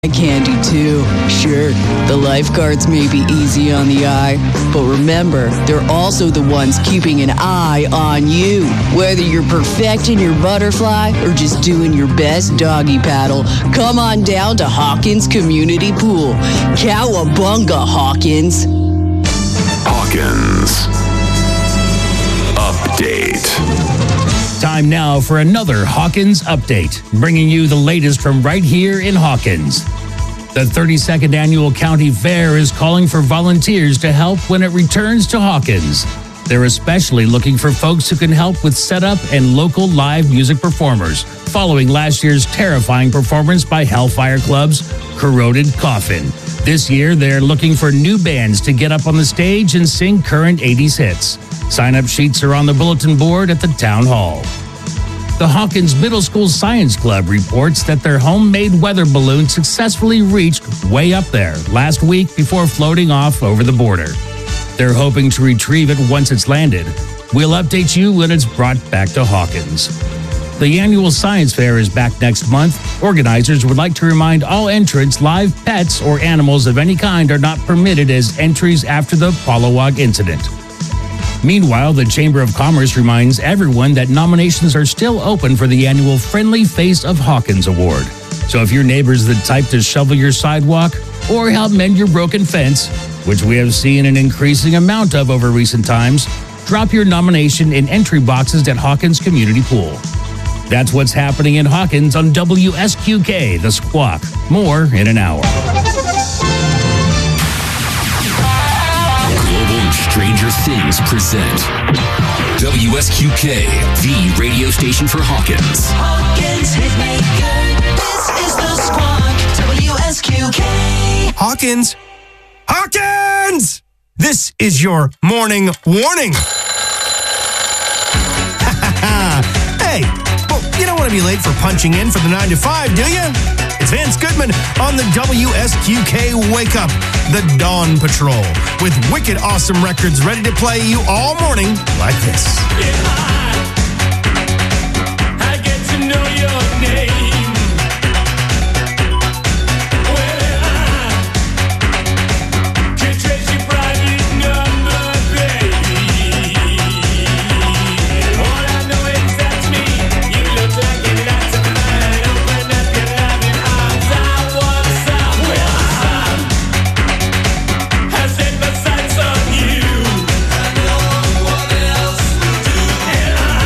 candy too. Sure, the lifeguards may be easy on the eye, but remember, they're also the ones keeping an eye on you. Whether you're perfecting your butterfly or just doing your best doggy paddle, come on down to Hawkins Community Pool. Cowabunga, Hawkins. Hawkins Update. Time now for another Hawkins Update, bringing you the latest from right here in Hawkins. The 32nd Annual County Fair is calling for volunteers to help when it returns to Hawkins. They're especially looking for folks who can help with setup and local live music performers, following last year's terrifying performance by Hellfire Club's Corroded Coffin. This year, they're looking for new bands to get up on the stage and sing current 80s hits. Sign-up sheets are on the bulletin board at the Town Hall. The Hawkins Middle School Science Club reports that their homemade weather balloon successfully reached way up there last week before floating off over the border. They're hoping to retrieve it once it's landed. We'll update you when it's brought back to Hawkins. The annual science fair is back next month. Organizers would like to remind all entrants live pets or animals of any kind are not permitted as entries after the Polawog incident. Meanwhile, the Chamber of Commerce reminds everyone that nominations are still open for the annual Friendly Face of Hawkins Award. So if your neighbor's the type to shovel your sidewalk or help mend your broken fence, which we have seen an increasing amount of over recent times, drop your nomination in entry boxes at Hawkins Community Pool. That's what's happening in Hawkins on WSQK, The Squawk. More in an hour. Stranger Things present WSQK, the radio station for Hawkins. Hawkins Hitmaker, this is the Squawk, WSQK. Hawkins! Hawkins! This is your morning warning. Hey, well, you don't want to be late for punching in for the 9 to 5, do you? It's Vance Goodman on the WSQK Wake Up, the Dawn Patrol, with wicked awesome records ready to play you all morning like this. I get to know your name. Well, I can trace your private number, baby. All I know is that's me. You look like a lot of mine. Open up your loving arms. I want some. Well, I set my sights on you. I know what else to do. And I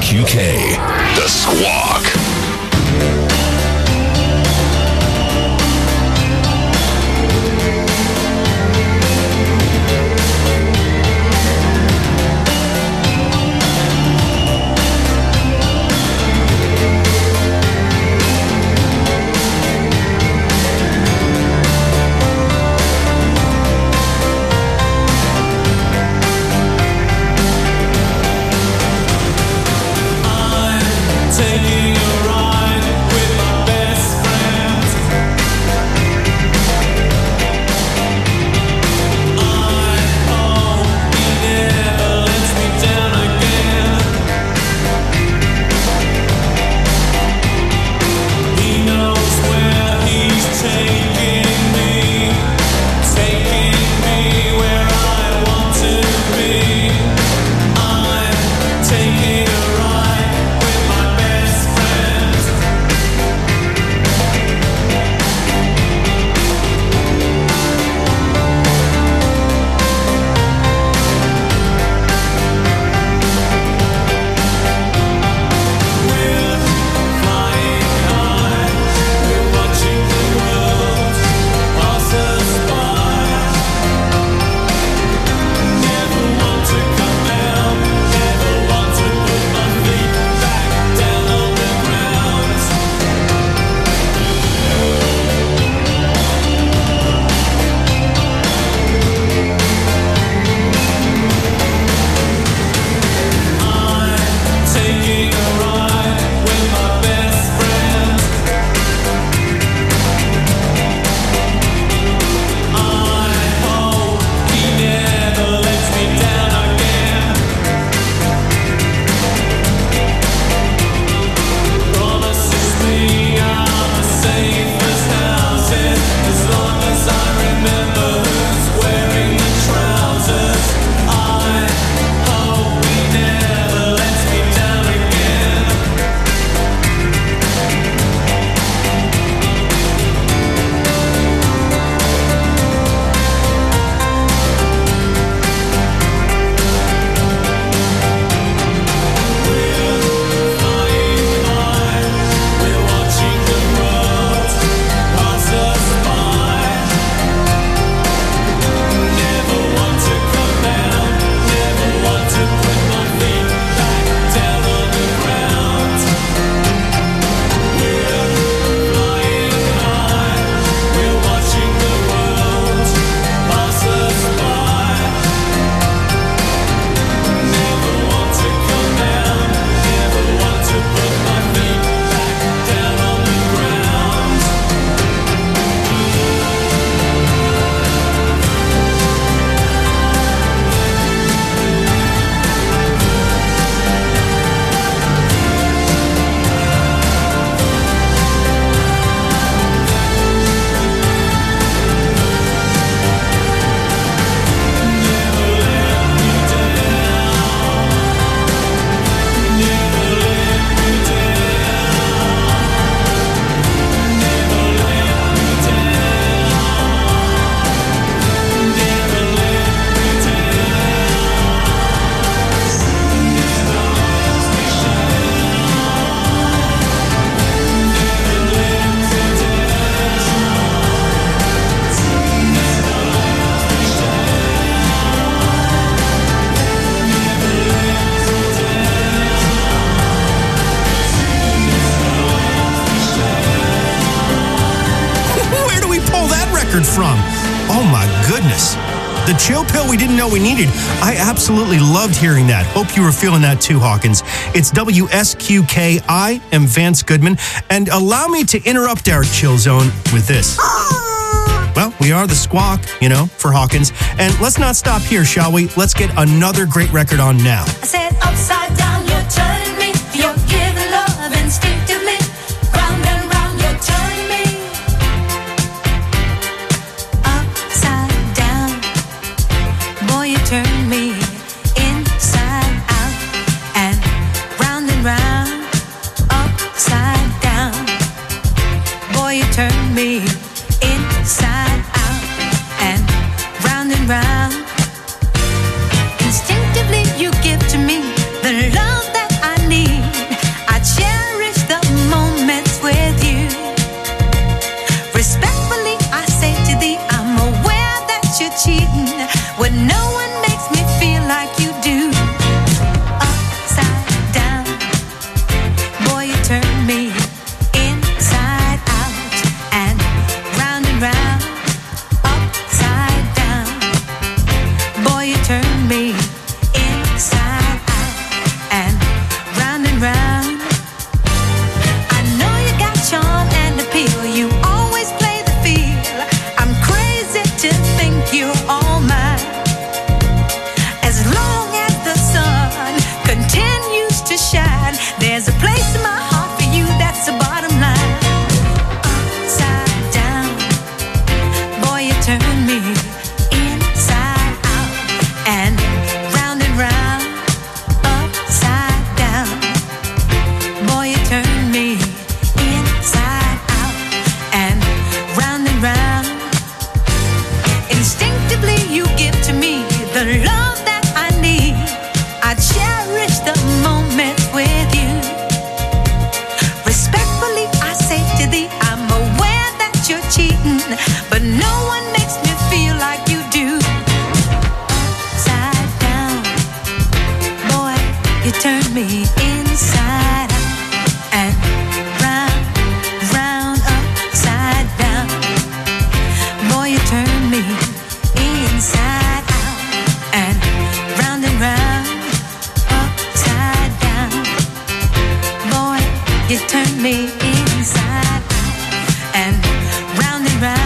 WSQK, The Squawk. Taking a ride with my best friend. I hope he never lets me down again. He knows where he's taking me where I want to be. I'm taking a ride with my best friend. We're flying high, we're watching the world pass us by. Never want to come down, never want to put my feet back down on the ground. I'm taking a ride with my best friend. I hope he never lets me down again. Promises me I'm the safest houses as long as I remember who's wearing the trousers. I hope he never lets me down again. We're flying high, we're watching the world pass us by. Never want to come down, never want to put my feet back down on the ground. We're flying high, we're watching the world pass us by. Never want to come down, never want to put my feet back down on the ground. Where do we pull that record from? Oh my goodness. The chill pill we didn't know we needed. I absolutely loved hearing that. Hope you were feeling that too, Hawkins. It's WSQK. I am Vance Goodman. And allow me to interrupt our chill zone with this. Well, we are the Squawk, for Hawkins. And let's not stop here, shall we? Let's get another great record on now. I said upside down, you're turning me. You're giving love instinctively. Round and round, you're turning me. Upside down, boy, you turn me inside out. And round, upside down, boy, you turn me inside out. And round, instinctively you give to me the love me inside out and round, round, upside down. Boy, you turn me inside out and round, upside down. Boy, you turn me inside out and round,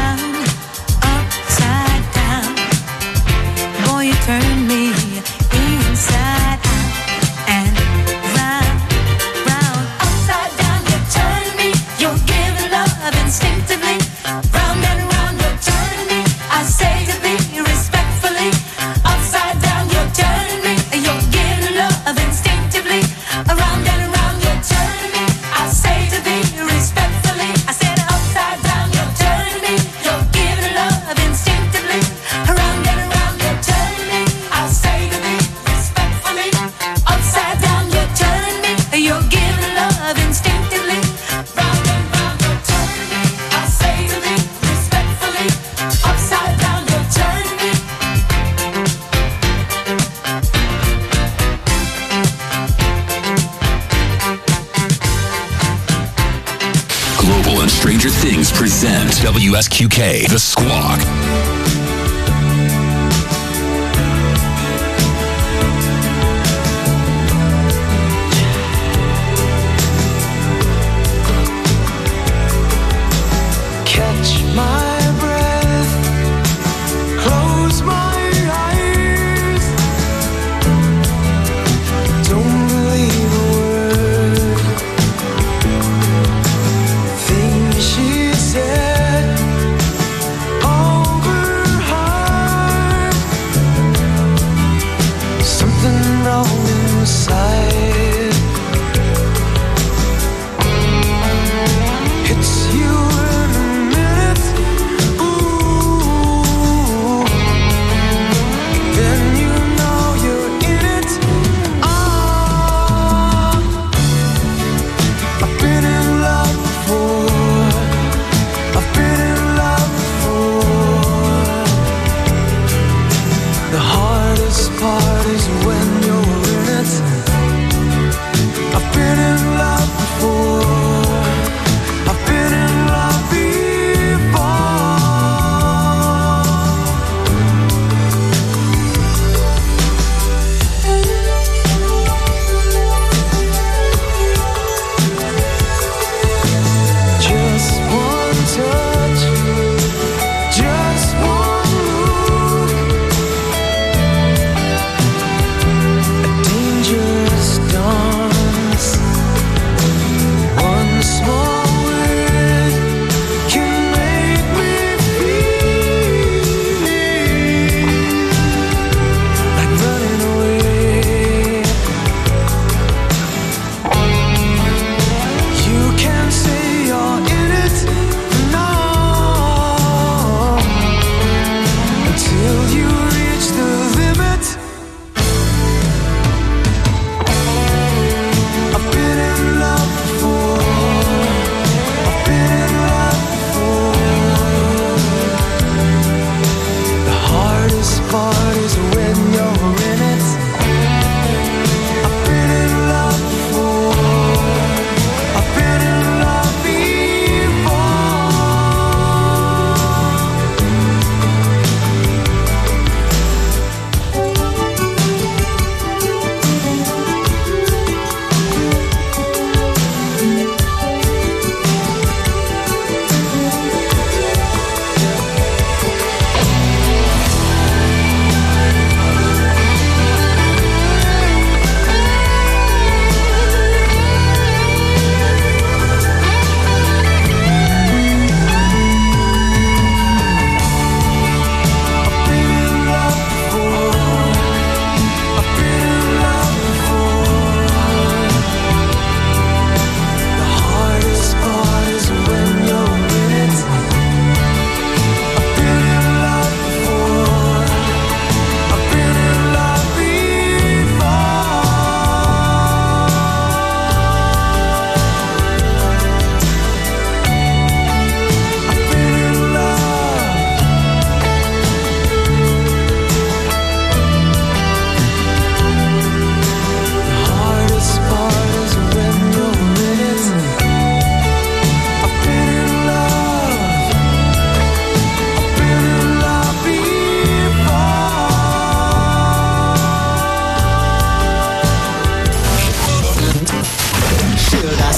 upside down. Boy, you turn me inside out and round, upside down. You turn me, you're giving love instinctively. Round and round, you turn me. I say to thee respectfully, upside down, you turn me. You're giving love instinctively. Around and around, you turn me. I say to thee respectfully. I said upside down, you turn me. You're giving love instinctively. Around and around, you turn me. I say to thee respectfully. Upside down, you turn me. You're giving love instinctively. Round and round, you turn me. I say to thee respectfully. Upside down, you turn me. Global and Stranger Things present WSQK, The Squawk. Catch my breath, close my eyes. Don't believe a word. Things she said over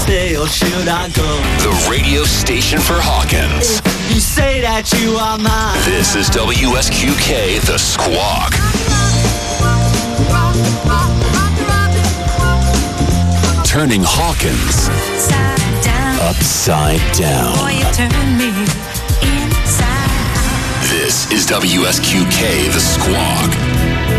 stay or should I go? The radio station for Hawkins. You say that you are mine. This is WSQK, The Squawk. Turning Hawkins upside down. Boy, you turn me inside. This is WSQK, The Squawk.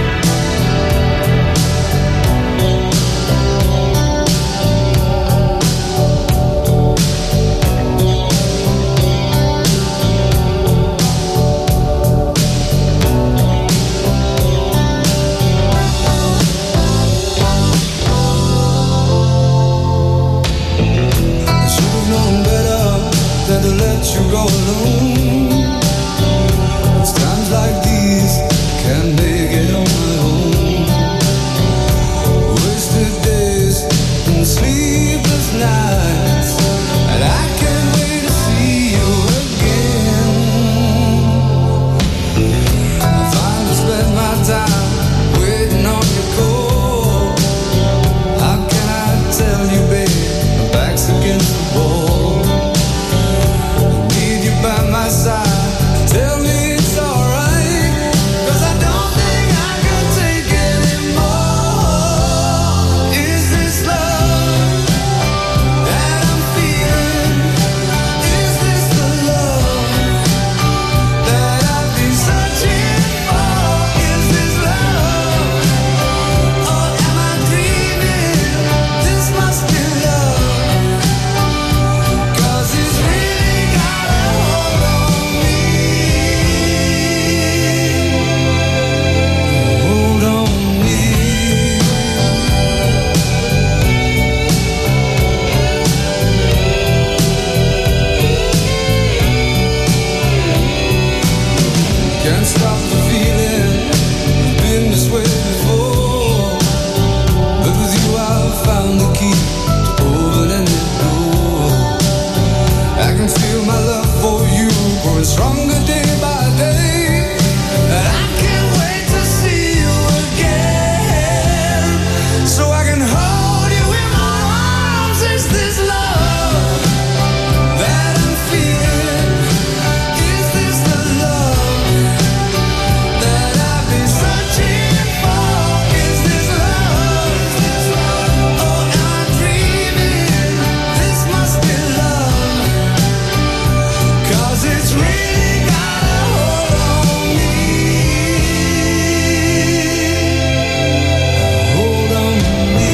To let you go alone. It's times like these can't make it on my own. Wasted days and sleepless nights, and I can't wait to see you again. I finally spent my time waiting on your call. How can I tell you, babe, my back's against the wall. By my side, tell me it's alright, 'cause I don't think I can take anymore. Is this love that I'm feeling? Is this the love that I've been searching for? Is this love, or am I dreaming? This must be love, 'cause it's really got a hold on me. Hold on me. Can't stop the feeling, I've been this way before, but with you I've found the key to open any door. I can feel my love for you growing stronger day by day, and I can't wait to see you again, so I can hold you in my arms. Is this love that I'm feeling? Is this the love that I've been searching for? Is this love, or am I dreaming? This must be love, 'cause it's really got a hold on me. Hold on me.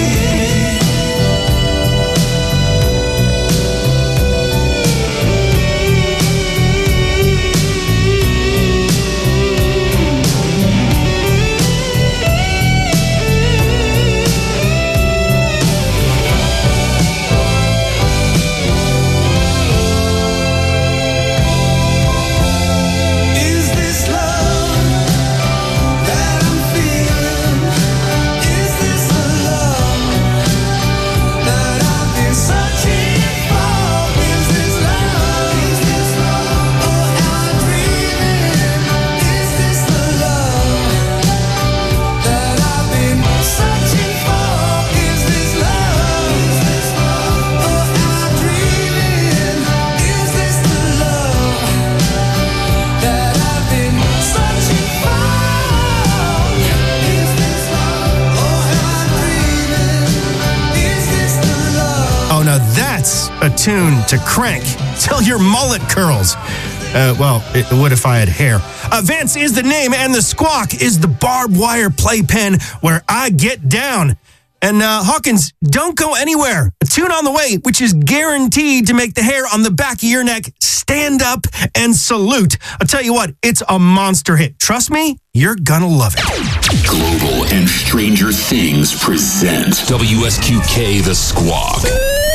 Is this love that I'm feeling? Is this the love that I've been searching for? Is this love, or am I dreaming? Is this the love that I've been searching for? Is this love, or am I dreaming? Is this the love that I've been searching for? Is this love, or am I dreaming? Is this the love? Oh, now that's a tune to crank till your mullet curls. Well, it would if I had hair. Vance is the name, and the Squawk is the barbed wire playpen where I get down. And Hawkins, don't go anywhere. A tune on the way, which is guaranteed to make the hair on the back of your neck stand up and salute. I'll tell you what, it's a monster hit. Trust me, you're gonna love it. Global and Stranger Things present WSQK, The Squawk.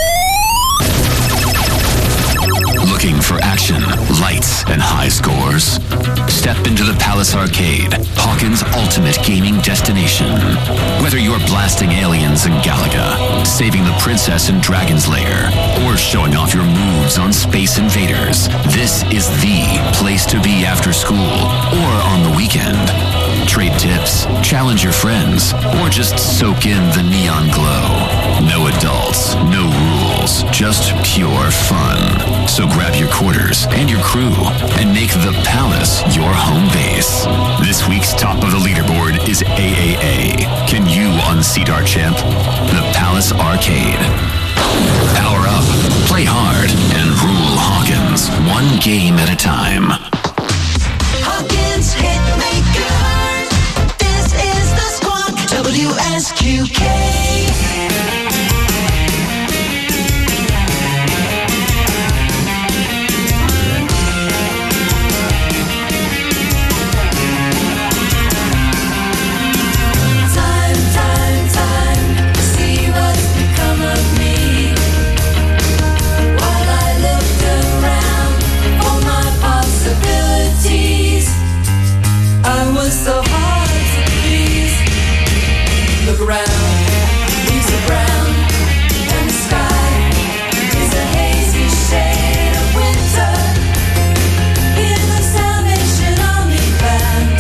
Looking for action, lights, and high scores? Step into the Palace Arcade, Hawkins' ultimate gaming destination. Whether you're blasting aliens in Galaga, saving the princess in Dragon's Lair, or showing off your moves on Space Invaders, this is the place to be after school or on the weekend. Trade tips, challenge your friends, or just soak in the neon glow. No adults, no rules, just pure fun. So grab your quarters and your crew and make the Palace your home base. This week's top of the leaderboard is AAA. Can you unseat our champ? The Palace Arcade. Power up, play hard, and rule Hawkins. One game at a time. Hawkins Hitmaker. This is the Squawk. WSQK. Time to see what's become of me. While I looked around for my possibilities, I was so hard to please. Look around, leaves are brown, and the sky is a hazy shade of winter. Hear the Salvation Army band.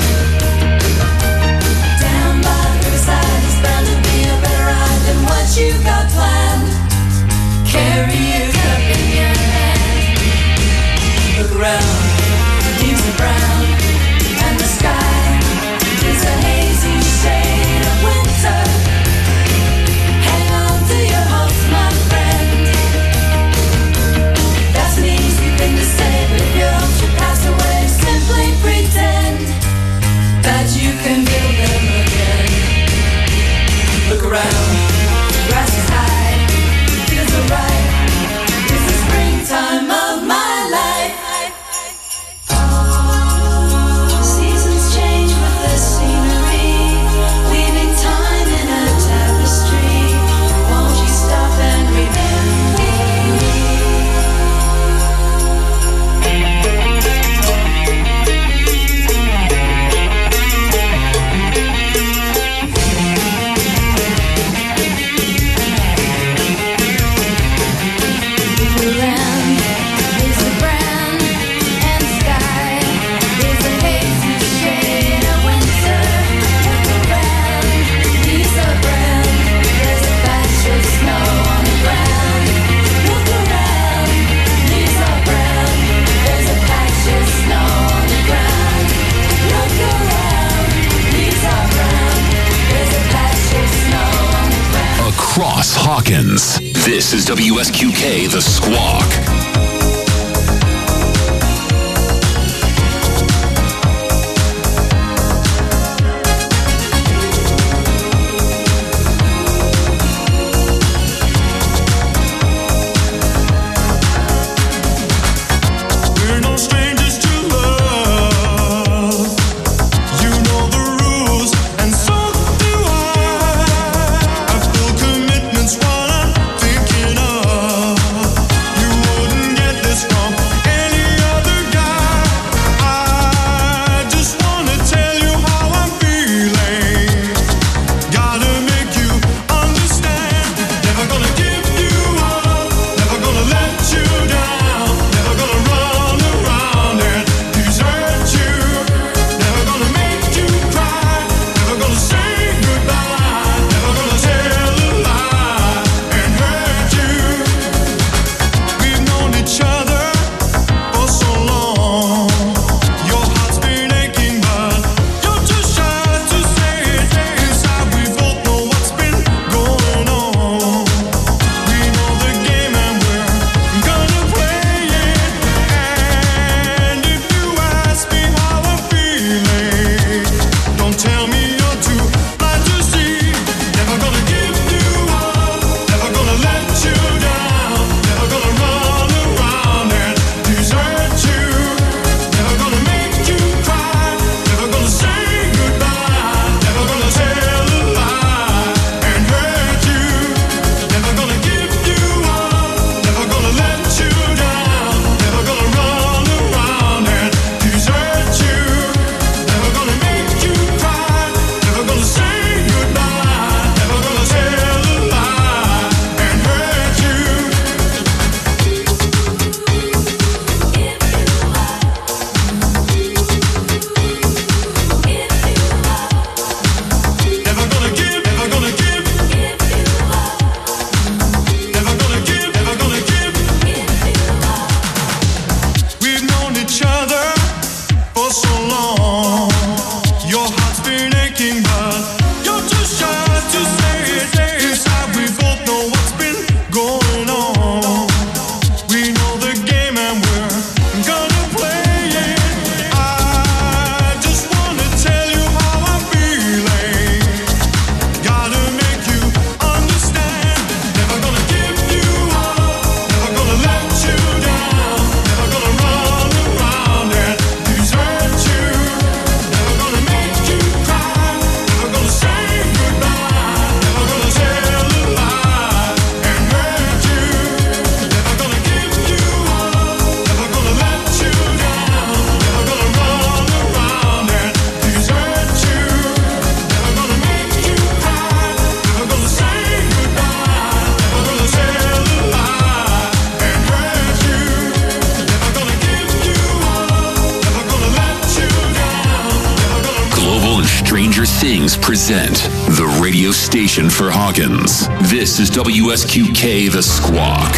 Down by the riverside is bound to be a better ride than what you got planned. Carry your cup in your hand. Look around, leaves are brown, and the sky is a hazy shade of winter. Hang on to your hopes, my friend. That's an easy thing to say, but if your hopes should pass away, simply pretend that you can build them again. Look around, grass is high, feels alright. It's the springtime of my life. Seasons change with the scenery, weaving time in a tapestry. Won't you stop and remember me? The land is a brand, and the sky is a hazy shade of winter. Look around, leaves are brown, there's a patch of snow on the ground. Look around, leaves are brown, there's a patch of snow on the ground. Look around, leaves are brown, there's a patch of snow on the ground. Across Hawkins, this is WSQK The Squawk. We're no strangers to love. You know the rules, and so do I. I feel commitment's what I'm thinking of. You wouldn't present the radio station for Hawkins. This is WSQK The Squawk.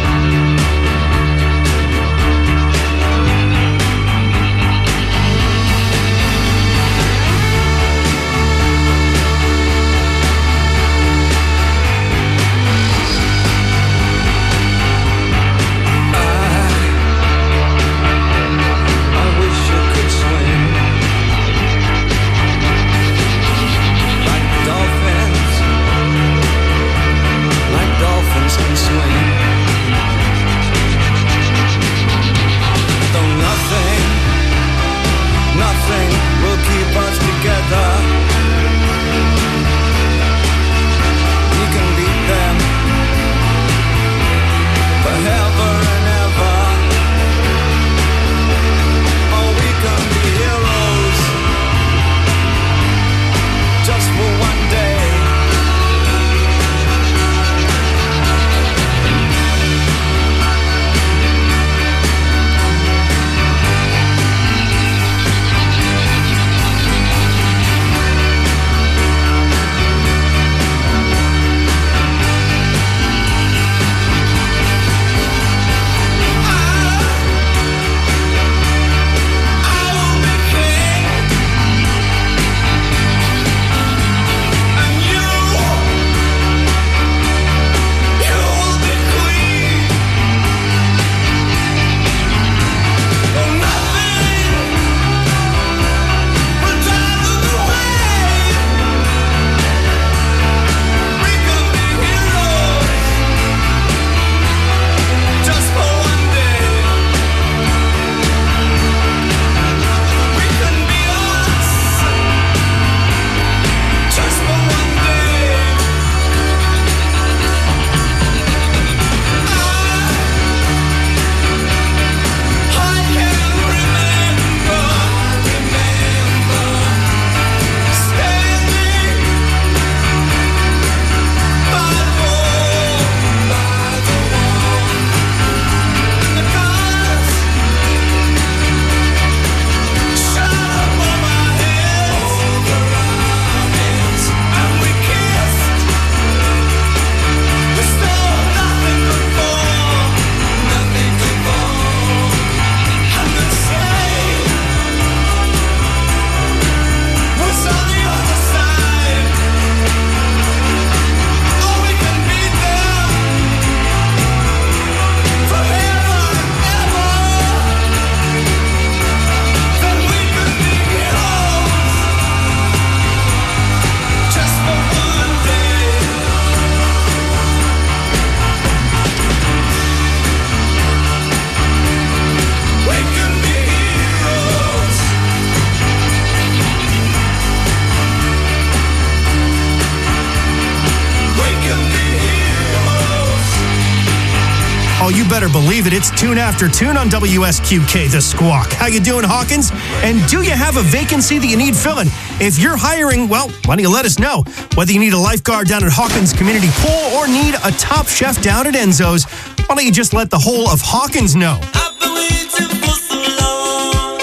Oh, you better believe it. It's Tune After Tune on WSQK The Squawk. How you doing, Hawkins? And do you have a vacancy that you need filling? If you're hiring, well, why don't you let us know? Whether you need a lifeguard down at Hawkins Community Pool or need a top chef down at Enzo's, why don't you just let the whole of Hawkins know? I've been waiting for so long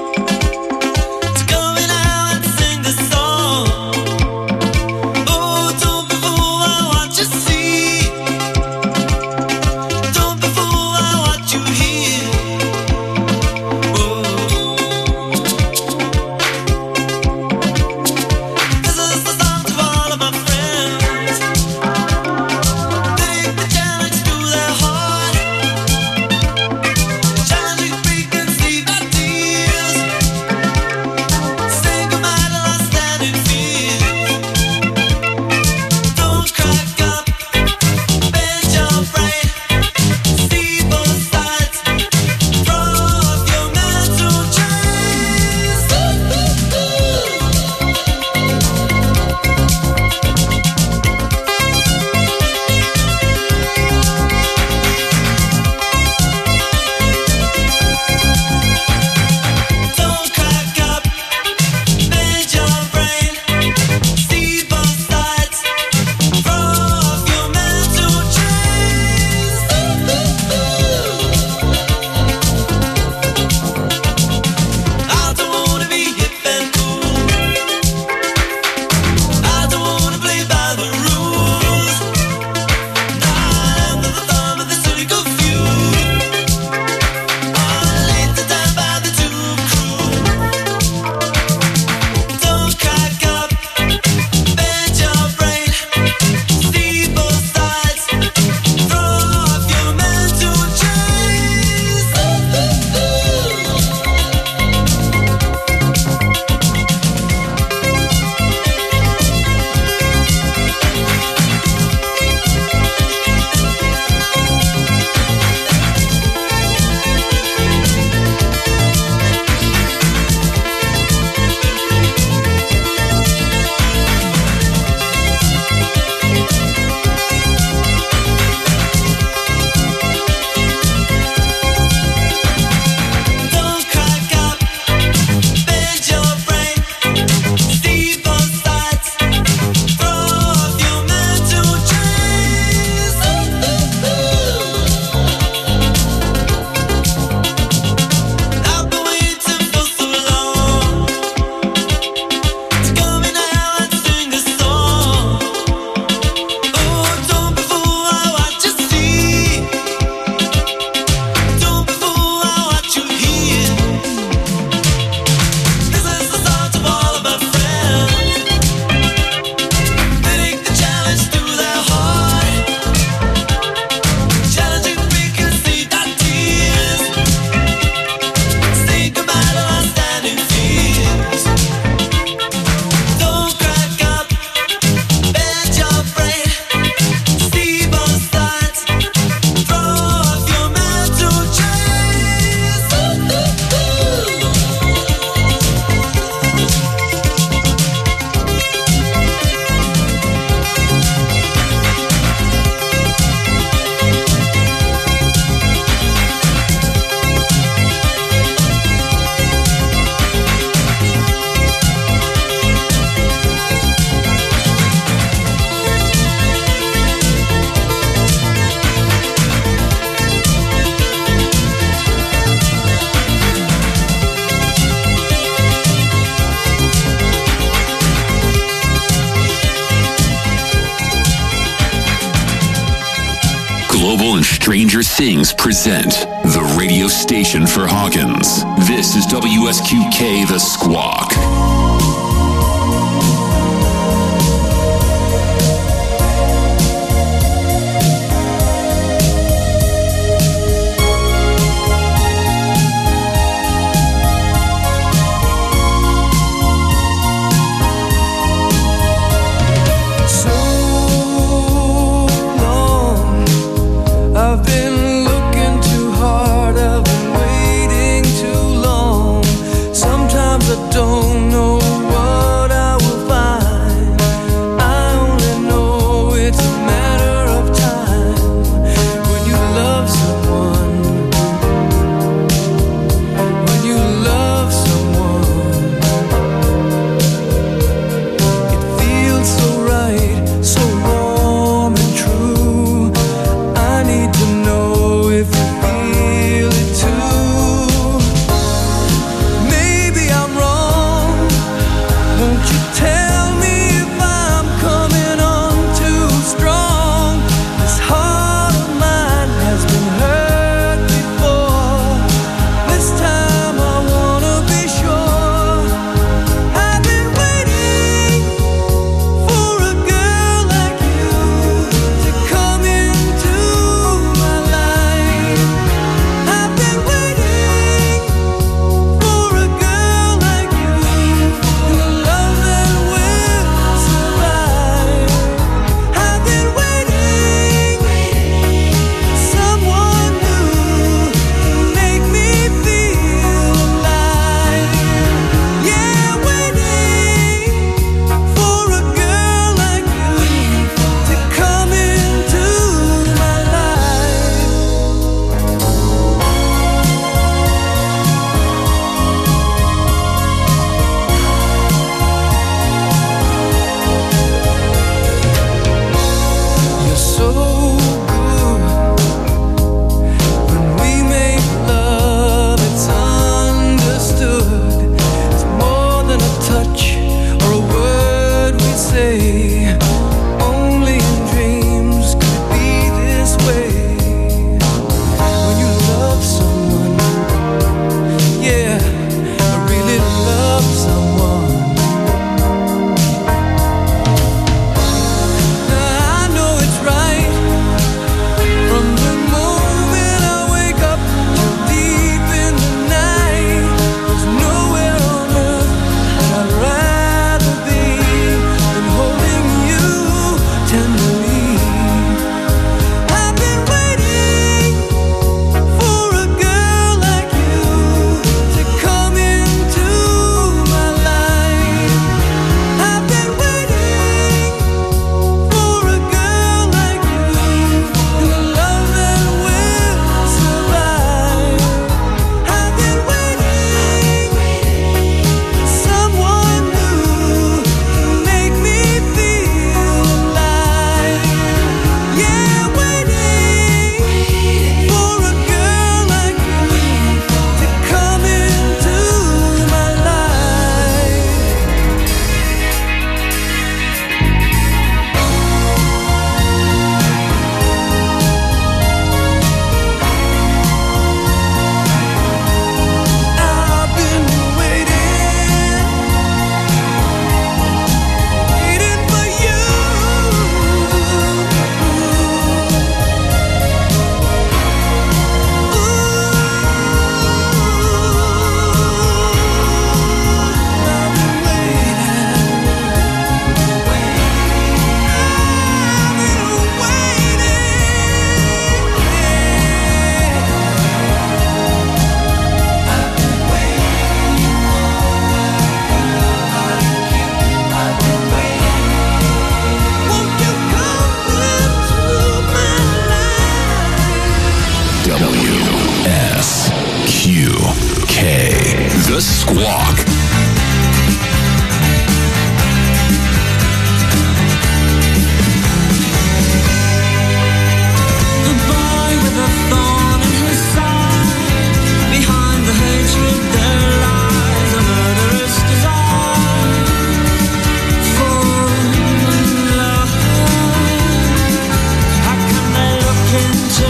to come in and sing this song. Oh, don't be fooled by what you see. Don't be fooled by what you hear. This is the song to all of my friends. Take the challenge to their heart. Challenge you, Global and Stranger Things present the radio station for Hawkins. This is WSQK The Squawk. Don't know what I will find. I only know it's a matter of time. When you love someone, when you love someone, it feels so right, so warm and true. I need to know if you feel it too. Maybe I'm wrong. Won't you tell me if I'm coming on too strong? This heart of mine has been hurt before. This time I wanna be sure. I've been waiting for a girl like you to come into my life. I've been waiting for a girl like you, and a love that will survive. I've been waiting for someone new to make me feel alive. Yeah, waiting for a girl like you to come into my life. You're so good. When we make love, it's understood. It's more than a touch or a word we say. Only in dreams could it be this way. When you love someone, yeah, I really love someone. I know it's right from the moment I wake up till deep in the night. There's nowhere on earth that I'd rather be than holding you tenderly. I've been waiting for a girl like you to come into my life. I've been waiting for a girl like you, and a love that will survive. I've been waiting for someone new to make me feel alive. Yeah, waiting for a girl like you to come into my life. I've been waiting for you. Won't you come into my life? WSQK The Squawk. The boy with a thorn in his side. Behind the hatred there lies a murderous desire for love. How can they look into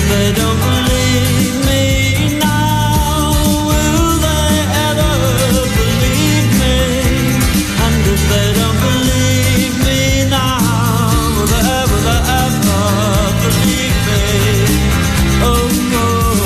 they don't believe me now, will they ever believe me? And if they don't believe me now, will they ever believe me? Oh no.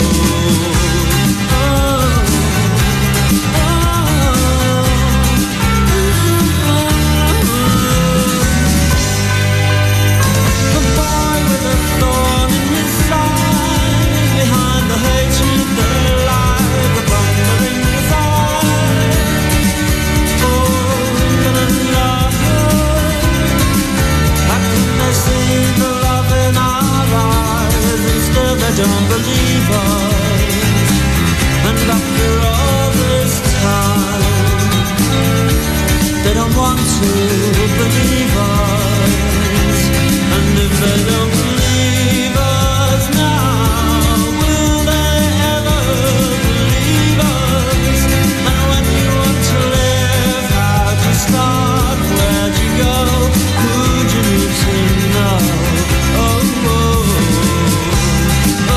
The boy with a thorn in his side, behind the hatred there lies the thundering desire. Oh, gonna love her. How can they see the love in our eyes? Instead they don't believe us. And after all this time, they don't want to believe us. And if they don't believe us now, will they ever believe us? And when you want to live, how'd you start? Where'd you go? Who'd you need to know? Oh, oh, oh,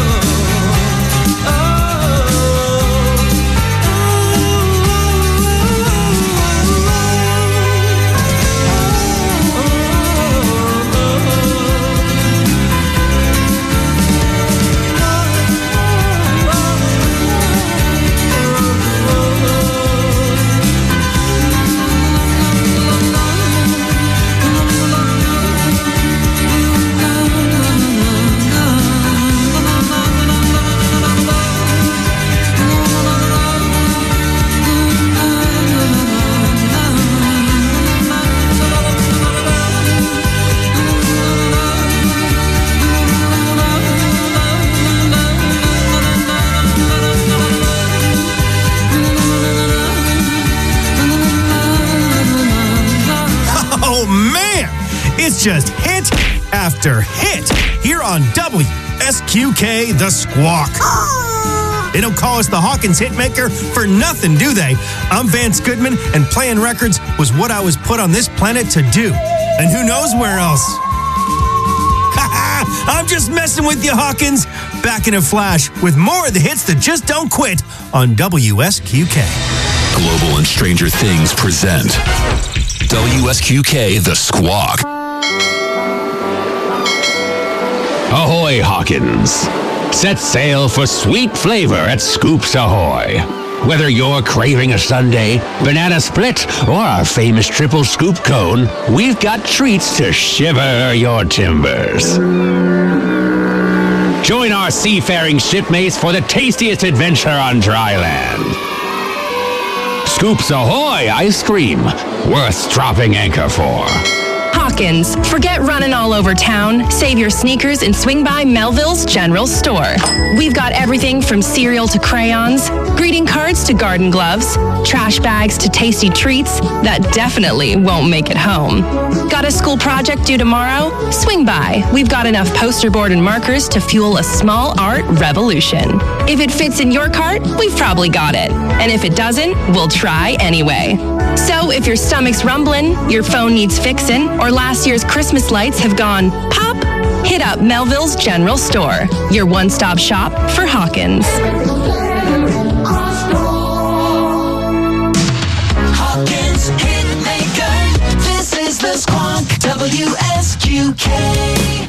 Oh, man! It's just hit after hit here on WSQK The Squawk. They don't call us the Hawkins Hitmaker for nothing, do they? I'm Vance Goodman, and playing records was what I was put on this planet to do. And who knows where else? I'm just messing with you, Hawkins. Back in a flash with more of the hits that just don't quit on WSQK. Global and Stranger Things present WSQK The Squawk. Ahoy, Hawkins! Set sail for sweet flavor at Scoops Ahoy. Whether you're craving a sundae, banana split, or our famous triple scoop cone, we've got treats to shiver your timbers. Join our seafaring shipmates for the tastiest adventure on dry land. Scoops Ahoy ice cream, worth dropping anchor for. Hawkins, forget running all over town. Save your sneakers and swing by Melville's General Store. We've got everything from cereal to crayons, greeting cards to garden gloves, trash bags to tasty treats that definitely won't make it home. Got a school project due tomorrow? Swing by. We've got enough poster board and markers to fuel a small art revolution. If it fits in your cart, we've probably got it. And if it doesn't, we'll try anyway. So if your stomach's rumbling, your phone needs fixin', or last year's Christmas lights have gone pop, hit up Melville's General Store, your one-stop shop for Hawkins. Hawkins Hitmaker. This is the Squawk WSQK.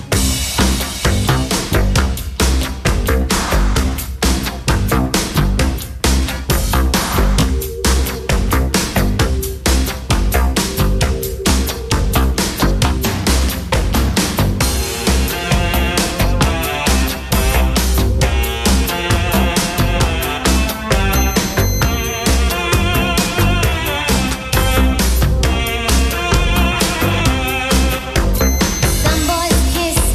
Some boys kiss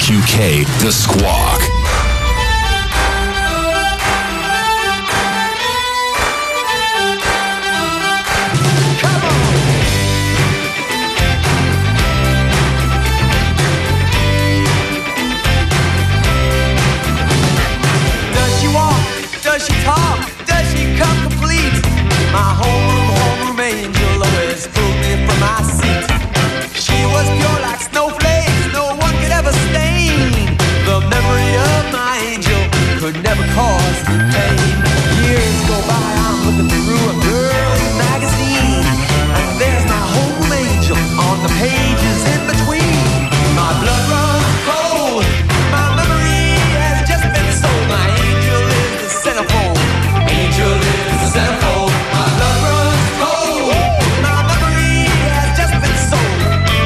WSQK, The Squawk. Does she walk? Does she talk? Does she come complete? My homeroom angel always pulled me from my seat. She was pure like snowflakes, no one could ever stain. The memory of my angel could never cause me pain. Years go by, I'm looking through a girly magazine, and there's my home angel on the pages in between. My blood runs cold, my memory has just been sold. My angel is the centerfold, angel is the centerfold. My blood runs cold, my memory has just been sold.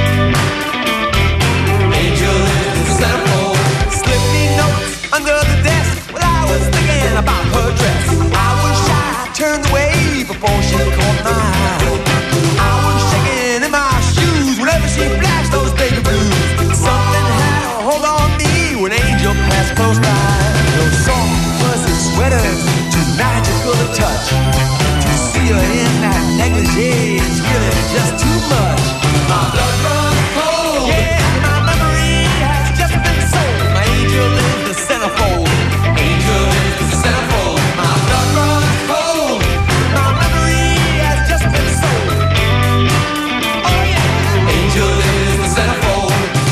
Angel is the centerfold. Slip me notes under the desk while I was thinking about her dress. I was shy, turned away before she caught my eye. I was shaking in my shoes whenever she flashed those baby blues. Something had a hold on me when Angel passed close by. Those soft fuzzy sweaters, too magical to touch. To see her in that negligee is really just too much. My blood runs cold, yeah, my memory has just been sold. My angel is the centerfold, angel is the centerfold. My blood runs cold, my memory has just been sold. Oh yeah, angel is the centerfold.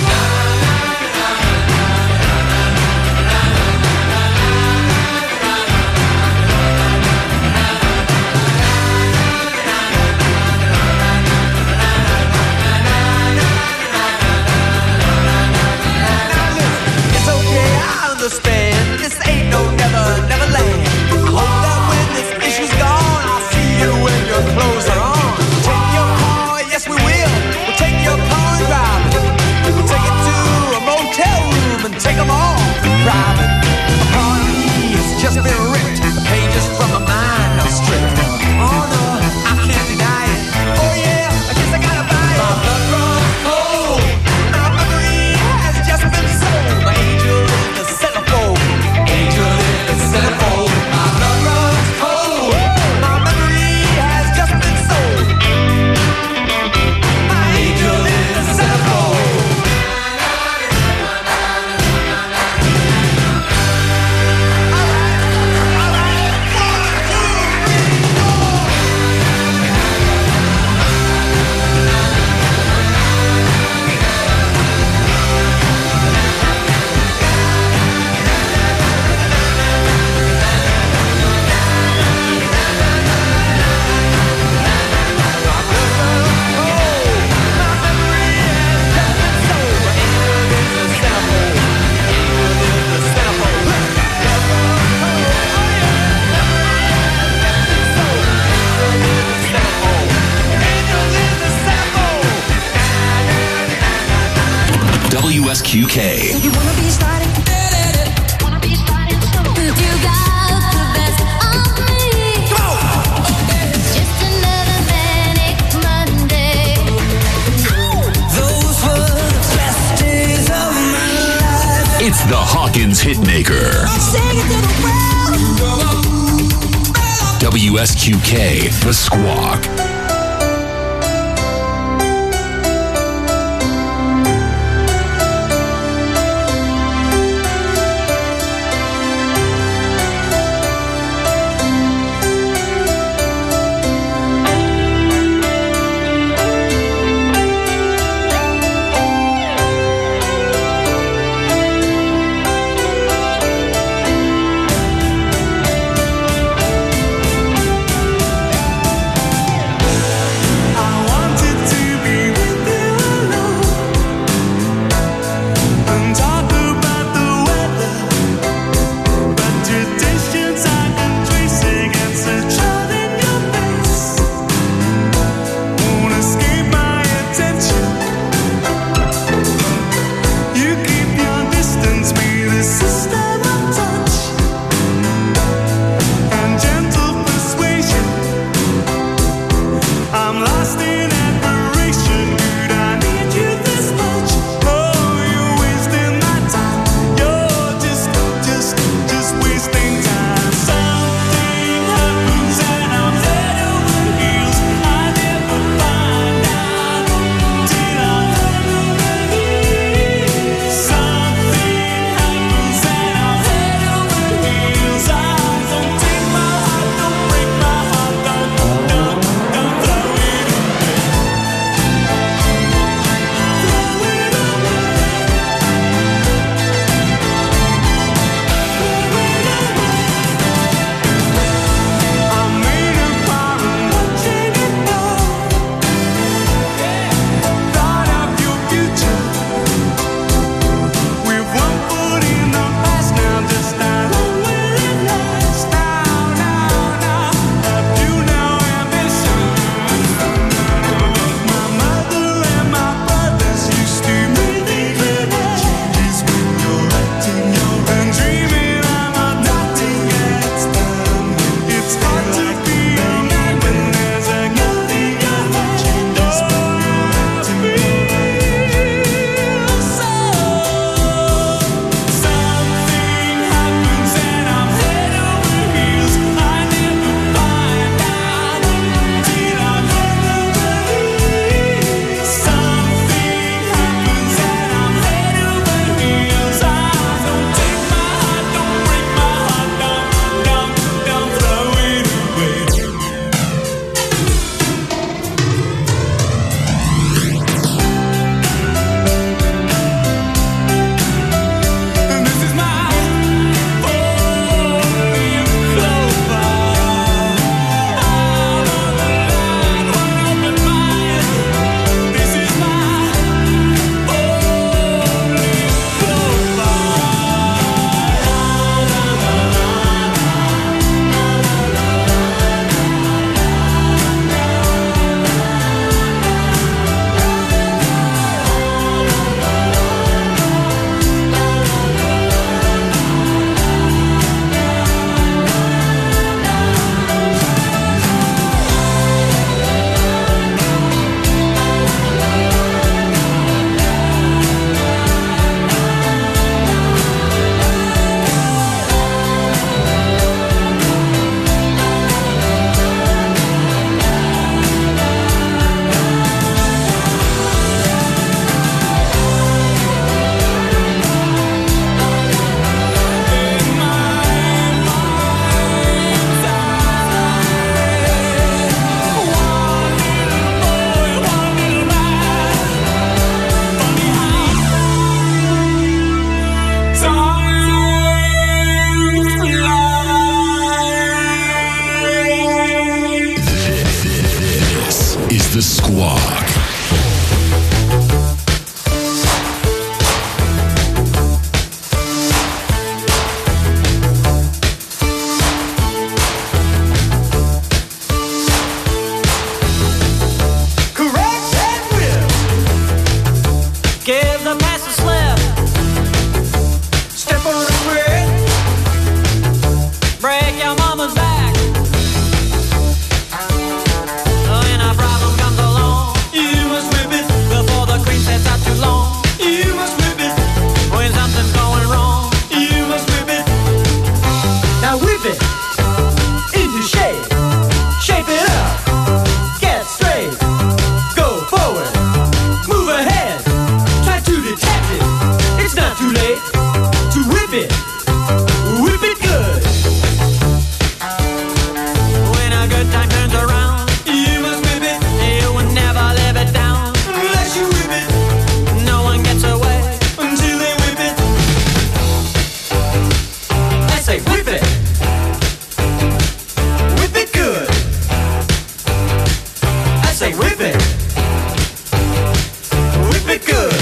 It's okay, I understand. This ain't no never land. I hope that when this issue's gone, I'll see you when your clothes are on. Take your car, yes we will. We'll take your car and drive it. We'll take it to a motel room and take them all private. A part of me has just been ripped. The pages from my mind are stripped. Oh no, I can't deny it. Oh yeah, I guess I gotta buy it. My blood runs cold. My memory has just been sold. My angel is the centerfold. Angel is the centerfold. My blood runs cold. My memory has just been sold. My angel is the centerfold. WSQK. You wanna be starting? Wanna be starting soon? You got the best of me. It's just another manic Monday. Those were the best days of my life. It's the Hawkins Hitmaker. Sing it to the world. WSQK, The Squawk. Squawk. Correct and will. Give the pass a slip. Step on the grid. Break your mama's back. When a problem comes along, you must whip it before the cream sets out too long. You must whip it when something's going wrong. You must whip it. Now whip it into shape. Shape it up. Get straight. Go forward. Move ahead. Try to detect it. It's not too late to whip it. Whip it good. When a good time turns around, you must whip it. You will never live it down unless you whip it. No one gets away until they whip it. I say whip it. Whip it good. I say whip it. Whip it good.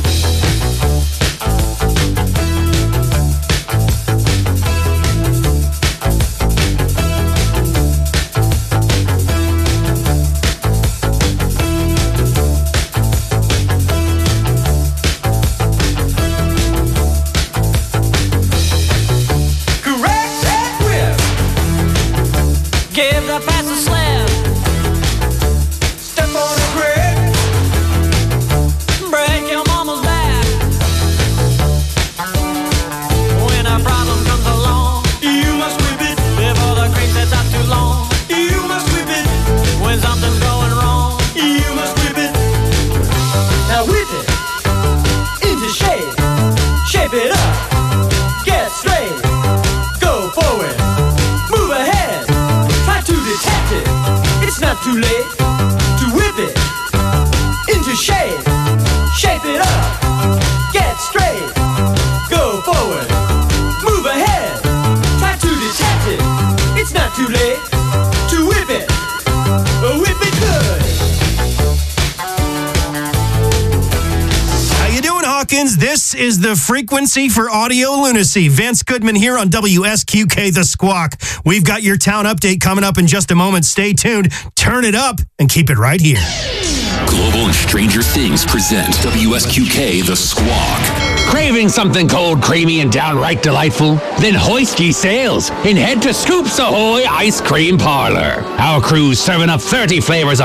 Correct and whip. Give the pass a slip. Step on the grid. Break your mama's back. When a problem comes along, you must whip it before the cream sets out too long. You must whip it when something's going wrong. You must whip it. Now whip it into shape. Shape it up. Get straight. Go forward. Move ahead. Try to detect it. It's not too late to whip it into shape. Shape it up. Get straight. Go forward. Move ahead. Try to detect it. It's not too late to whip it. Whip it good. How you doing, Hawkins? This is the frequency for audio lunacy. Vince Goodman here on WSQK The Squawk. We've got your town update coming up in just a moment. Stay tuned, turn it up, and keep it right here. Global and Stranger Things present WSQK The Squawk. Craving something cold, creamy, and downright delightful? Then hoist ye sails and head to Scoops Ahoy Ice Cream Parlor. Our crew's serving up 30 flavors of